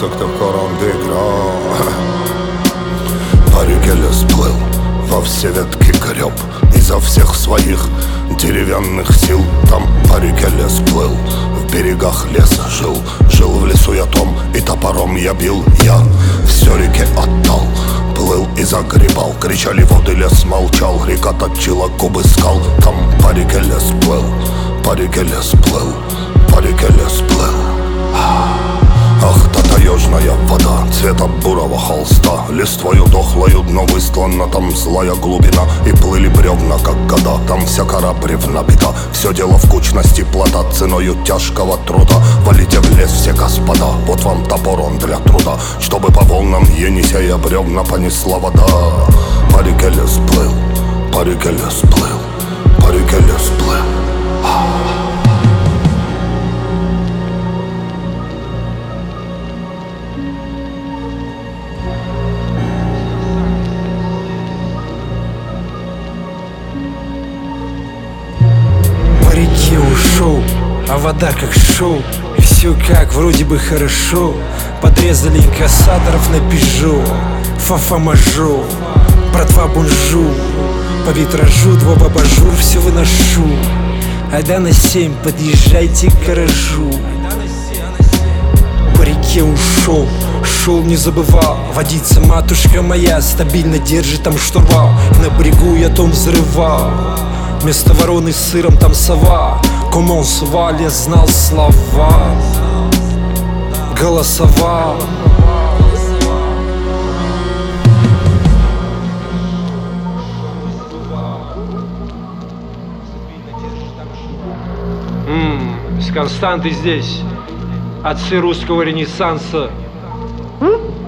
кто корон-дегра. По реке лес плыл, во все ветки греб, изо всех своих деревянных сил. Там по реке лес плыл, в берегах леса жил. Жил в лесу я том, и топором я бил. Я все реке отдал, плыл и загребал. Кричали воды, лес молчал, река точила губы скал. Там по реке лес плыл, по реке лес плыл, по реке лес плыл. Ах, та таежная вода цвета бурого холста, листвою дохлою дно выстлана, там злая глубина. И плыли бревна, как года, там вся кора бревна бита. Все дело в кучности плода, ценою тяжкого труда. Валите в лес все господа, вот вам топор он для труда, чтобы по волнам Енисея бревна понесла вода. По реке лес плыл, по реке лес плыл, по реке лес плыл. Ушел, а вода как шоу. И все как вроде бы хорошо. Подрезали инкассаторов на Пежо. Фа-фа-мажо, братва бонжу. По витражу два абажур все выношу. Айда на 7, подъезжайте к гаражу. По реке ушел, шел, не забывал. Водица матушка моя стабильно держит там штурвал. И на берегу я том взрывал. Вместо вороны с сыром там сова. Комон сова, лес знал слова. Голосовал. С Константой здесь. Отцы русского ренессанса.